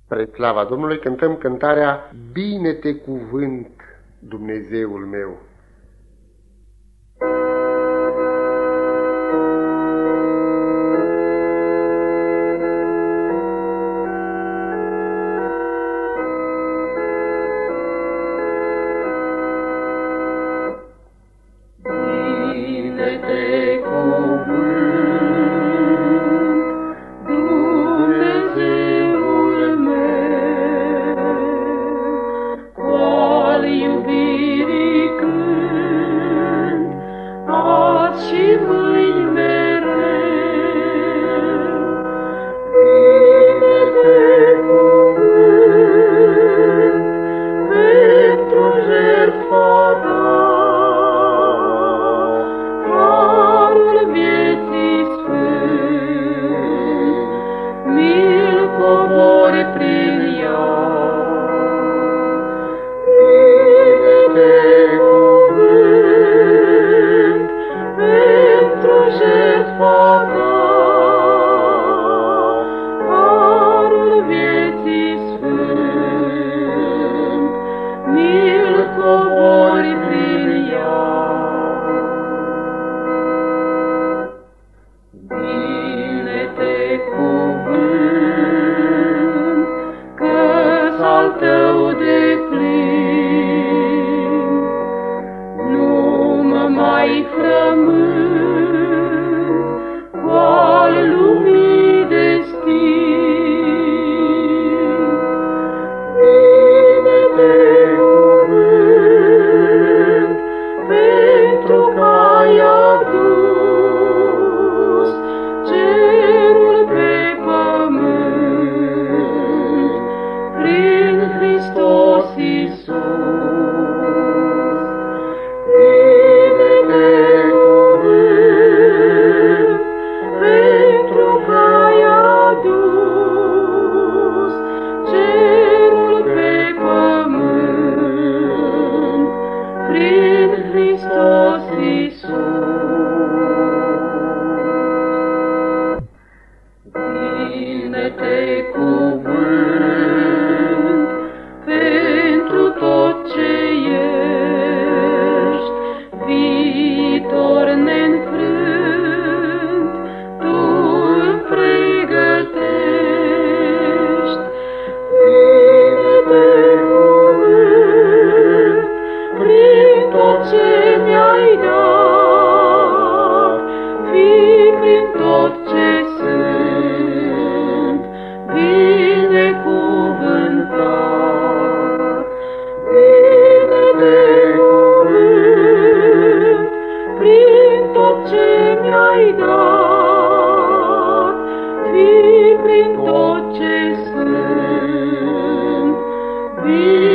Spre slava Domnului cântăm cântarea Bine-te cuvânt, Dumnezeul meu. Bine-te cuvânt, și mâini mereu. Bine-te cuvânt, pentru jertfa ta, harul vieții sfânt, mi-l cobori prin ea. Bine-te jertfa ta, harul vieții sfânt, mi-l cobori prin ea. Bine-te cuvânt, că-s al tău deplin, nu mă mai frământ lumii destin. Bine-te cuvânt, pentru că ai adus cerul pe pământ prin Hristos Iisus. Bine-te cerul pe pământ prin Hristos Iisus. Bine-te cuvânt, pentru tot ce ești, viitor neînfrânt, tu îmi pregătești. Bine-te cuvânt, prin tot ce mi-ai dat, fii prin tot ce sunt, binecuvântat. Bine-te cuvânt, prin tot ce mi-ai dat, fii prin tot ce sunt,